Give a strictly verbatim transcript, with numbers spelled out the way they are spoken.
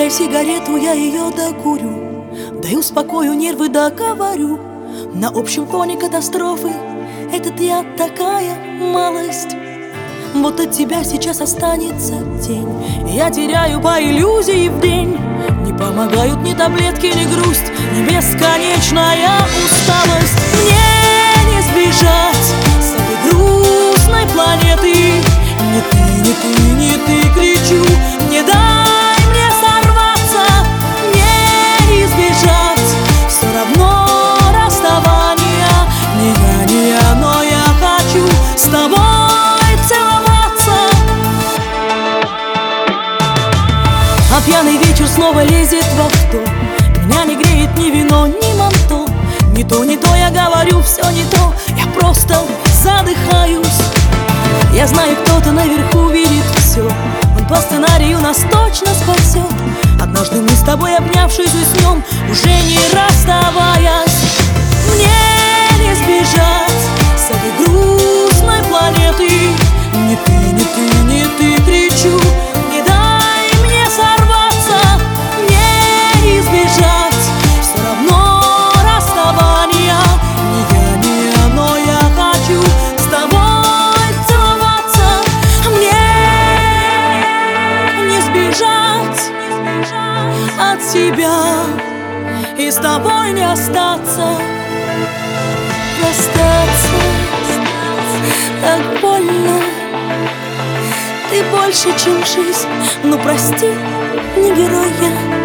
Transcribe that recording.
дай сигарету, я ее докурю. Дай успокою нервы, договорю. На общем фоне катастрофы этот я такая малость. Вот от тебя сейчас останется тень. Я теряю по иллюзии в день. Не помогают ни таблетки, ни грусть, ни бесконечная усталость. Мне не сбежать с этой грустной планеты. Не ты, не ты, не ты, кричу. Не дай мне сорваться, не избежать все равно расставания. Не я, не я, но я хочу с тобой целоваться. А пьяный вечер снова лезет в авто. Меня не греет ни вино, ни манто. Не то, не то, я говорю, все не то. Я просто задыхаюсь. Я знаю, кто-то наверху видит все. Он по сценарию нас точно спасет. Однажды мы с тобой, обнявшись, уснем, уже не расставаясь. Мне не сбежать с этой грустной планеты. Не ты, не ты, не ты, кричу. Не дай мне сорваться, не избежать все равно расставания. Не я, не я, но я хочу с тобой целоваться. Мне не сбежать от тебя и с тобой не остаться. Расстаться так больно. Ты больше, чем жизнь. Ну прости, не герой я.